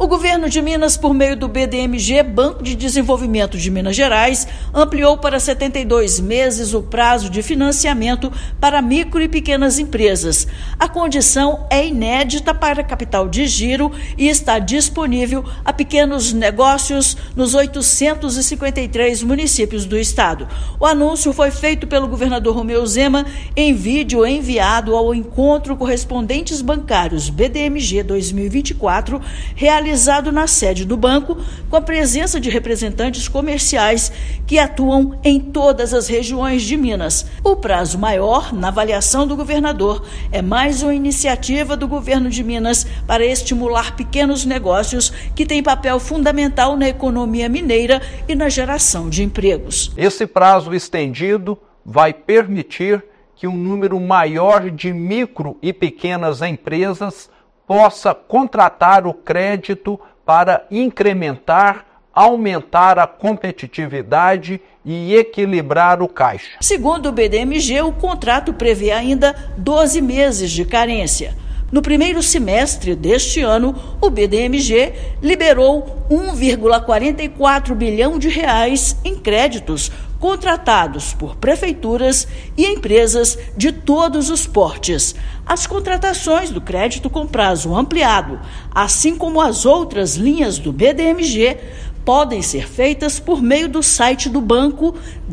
O governo de Minas, por meio do BDMG, Banco de Desenvolvimento de Minas Gerais, ampliou para 72 meses o prazo de financiamento para micro e pequenas empresas. A condição é inédita para capital de giro e está disponível a pequenos negócios nos 853 municípios do estado. O anúncio foi feito pelo governador Romeu Zema em vídeo enviado ao encontro correspondentes bancários BDMG 2024, realizado na sede do banco, com a presença de representantes comerciais que atuam em todas as regiões de Minas. O prazo maior, na avaliação do governador, é mais uma iniciativa do governo de Minas para estimular pequenos negócios que têm papel fundamental na economia mineira e na geração de empregos. Esse prazo estendido vai permitir que um número maior de micro e pequenas empresas possa contratar o crédito para incrementar, aumentar a competitividade e equilibrar o caixa. Segundo o BDMG, o contrato prevê ainda 12 meses de carência. No primeiro semestre deste ano, o BDMG liberou 1,44 bilhão de reais em créditos contratados por prefeituras e empresas de todos os portes. As contratações do crédito com prazo ampliado, assim como as outras linhas do BDMG, podem ser feitas por meio do site do banco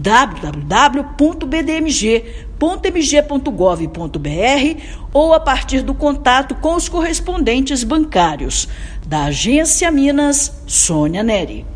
www.bdmg.mg.gov.br ou a partir do contato com os correspondentes bancários. Da Agência Minas, Sônia Neri.